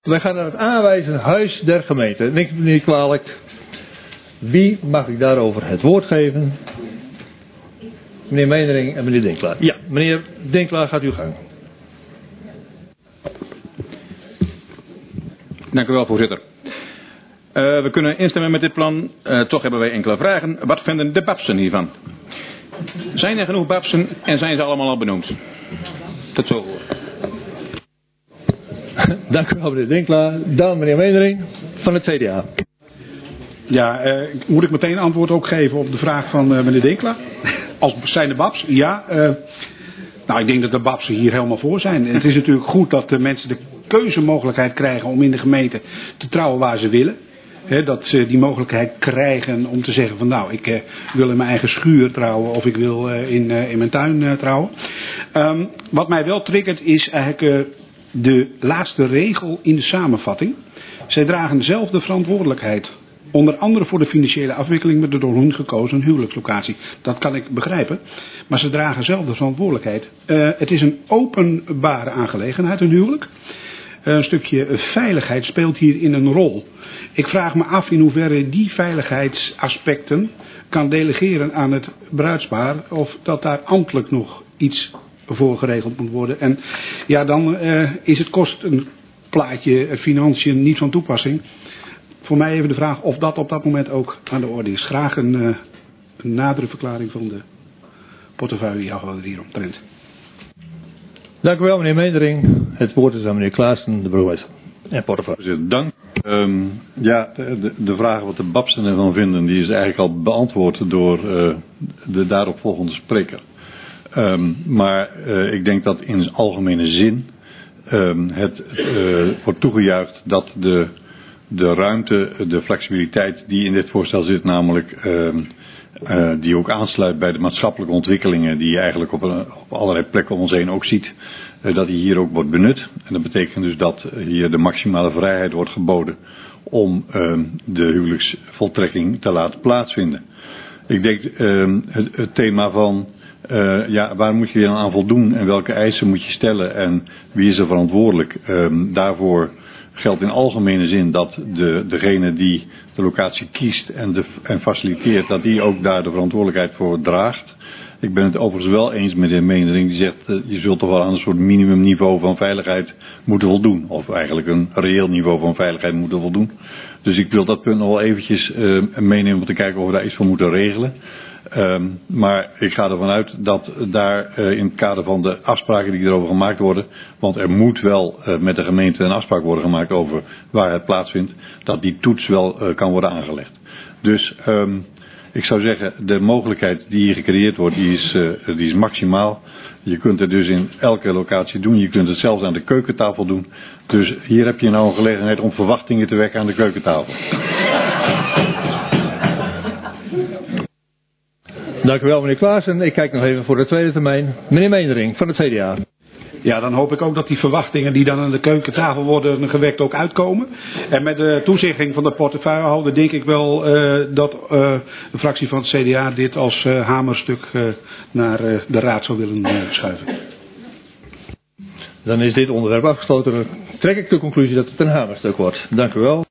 Wij gaan naar het aanwijzen huis der gemeente. Neemt me niet kwalijk. Wie mag ik daarover het woord geven? Meneer Meijering en meneer Dinklaar. Ja, meneer Dinklaar, gaat uw gang. Dank u wel, voorzitter. We kunnen instemmen met dit plan. Toch hebben wij enkele vragen. Wat vinden de babsen hiervan? Zijn er genoeg babsen en zijn ze allemaal al benoemd? Tot zo. Dank u wel, meneer Dinklaar. Dan meneer Meijering van het CDA. Ja, moet ik meteen antwoord ook geven op de vraag van meneer Dinklaar? Als zijn de babs? Ja. Nou, ik denk dat de babsen hier helemaal voor zijn. Het is natuurlijk goed dat de mensen de keuzemogelijkheid krijgen om in de gemeente te trouwen waar ze willen. Dat ze die mogelijkheid krijgen om te zeggen van nou, ik wil in mijn eigen schuur trouwen of ik wil in mijn tuin trouwen. Wat mij wel triggert is eigenlijk de laatste regel in de samenvatting. Zij dragen zelf de verantwoordelijkheid. Onder andere voor de financiële afwikkeling met de door hun gekozen huwelijkslocatie. Dat kan ik begrijpen. Maar ze dragen zelf de verantwoordelijkheid. Het is een openbare aangelegenheid, een huwelijk. Een stukje veiligheid speelt hierin een rol. Ik vraag me af in hoeverre die veiligheidsaspecten kan delegeren aan het bruidspaar. Of dat daar ambtelijk nog iets voor geregeld moet worden. En ja, dan is het kostenplaatje financiën niet van toepassing. Voor mij even de vraag of dat op dat moment ook aan de orde is. Graag een nadere verklaring van de portefeuillehouder hieromtrent. Dank u wel, meneer Meijering. Het woord is aan meneer Klaassen, de burgemeester en portefeuille. Dank. De vraag wat de babsen ervan vinden, die is eigenlijk al beantwoord door de daaropvolgende spreker. Maar ik denk dat in zijn algemene zin het wordt toegejuicht dat de ruimte, de flexibiliteit die in dit voorstel zit, namelijk die ook aansluit bij de maatschappelijke ontwikkelingen die je eigenlijk op allerlei plekken om ons heen ook ziet, dat die hier ook wordt benut. En dat betekent dus dat hier de maximale vrijheid wordt geboden om de huwelijksvoltrekking te laten plaatsvinden. Ik denk het thema van waar moet je dan aan voldoen en welke eisen moet je stellen en wie is er verantwoordelijk? Daarvoor geldt in algemene zin dat degene die de locatie kiest en faciliteert, dat die ook daar de verantwoordelijkheid voor draagt. Ik ben het overigens wel eens met de Meijering die zegt, je zult toch wel aan een soort minimumniveau van veiligheid moeten voldoen. Of eigenlijk een reëel niveau van veiligheid moeten voldoen. Dus ik wil dat punt nog wel eventjes meenemen om te kijken of we daar iets voor moeten regelen. Maar ik ga ervan uit dat daar in het kader van de afspraken die erover gemaakt worden, want er moet wel met de gemeente een afspraak worden gemaakt over waar het plaatsvindt, dat die toets wel kan worden aangelegd. Dus ik zou zeggen, de mogelijkheid die hier gecreëerd wordt, die is maximaal. Je kunt het dus in elke locatie doen, je kunt het zelfs aan de keukentafel doen. Dus hier heb je nou een gelegenheid om verwachtingen te wekken aan de keukentafel. Dank u wel, meneer Klaassen. Ik kijk nog even voor de tweede termijn. Meneer Meijering van het CDA. Ja, dan hoop ik ook dat die verwachtingen die dan aan de keukentafel worden gewekt ook uitkomen. En met de toezegging van de portefeuillehouder denk ik wel dat de fractie van het CDA dit als hamerstuk naar de raad zou willen schuiven. Dan is dit onderwerp afgesloten. Dan trek ik de conclusie dat het een hamerstuk wordt. Dank u wel.